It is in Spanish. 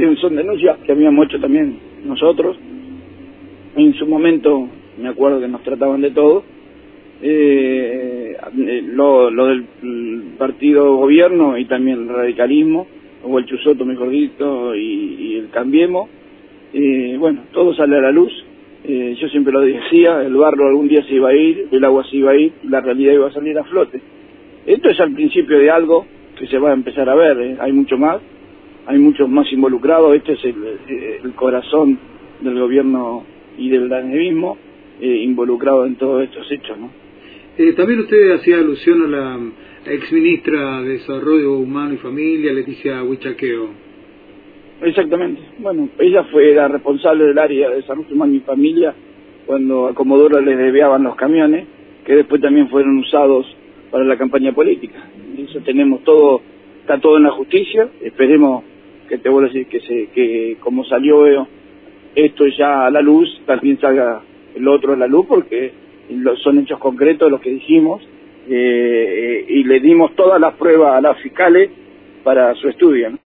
son denuncias que habíamos hecho también nosotros. En su momento, me acuerdo que nos trataban de todo. Lo del partido gobierno y también el radicalismo, o el Chusoto, mejor dicho, y el Cambiemos. Bueno, todo sale a la luz. Yo siempre lo decía, el barro algún día se iba a ir, el agua se iba a ir, la realidad iba a salir a flote. Esto es al principio de algo que se va a empezar a ver, hay mucho más, hay muchos más involucrados. Este es el corazón del gobierno y del danevismo, involucrado en todos estos hechos, ¿no? También usted hacía alusión a la exministra de Desarrollo Humano y Familia, Leticia Huichaqueo. Exactamente. Bueno, ella fue la responsable del área de Desarrollo Humano y Familia cuando a Comodoro les desviaban los camiones, que después también fueron usados para la campaña política. Eso tenemos todo, está todo en la justicia. Esperemos que te vuelvo a decir que como salió esto ya a la luz, también salga el otro a la luz, porque son hechos concretos los que dijimos, y le dimos todas las pruebas a las fiscales para su estudio, ¿no?